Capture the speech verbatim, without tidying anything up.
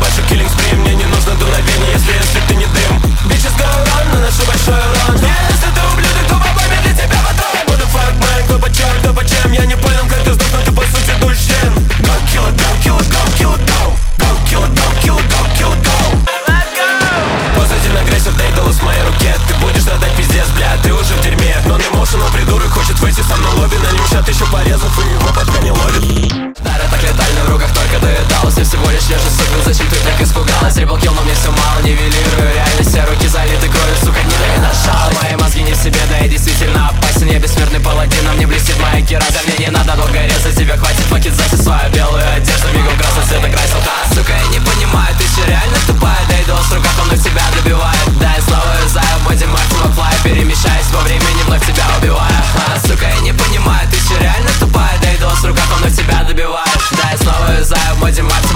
большой killing spree. Мне не нужно дуновение, если, если ты не дым. Bitches go run на нашу большую ран. Если ты ублюдок, то побои для тебя потом. What the fuck, man, кто по чем, кто по чем. Я не понял, как ты сдох, но ты по сути дульщен. Go kill it, go kill it, go kill it, go. Go kill it, go kill it, go kill it, go. Let's go! Позитивный агрессив дейдалус в моей руке. Ты будешь страдать пиздец, бля, ты уже в дерьме. Non-emotional придурок хочет выйти со мной лобби. На нем шат еще порезов и его подка не ловит. Дара так летально в руках, только доедалась. Я всего лишь лежу, сука, зачем ты так испугалась? Трипл килл, но мне все мало, нивелирую реальность. Все руки залиты кровью, сука, не дай нажал. Мои мозги не в себе, да я действительно опасен. Я бессмертный паладин, а мне блестит моя кираса. Мне не надо долго резать, тебе хватит пакет за свою белую одежду. Мигом красный цвета красил, да, сука, я не понимаю, ты че реально тупая? Да иду с руках, он вновь тебя добивает. Да, я снова юзаю боди Максимум Флай, перемещаясь во времени, вновь тебя убиваю. А, сука, я не понимаю, ты че реально тупая? Да иду с руках, он вновь тебя добивает. Да, я снова юзаю боди Максимум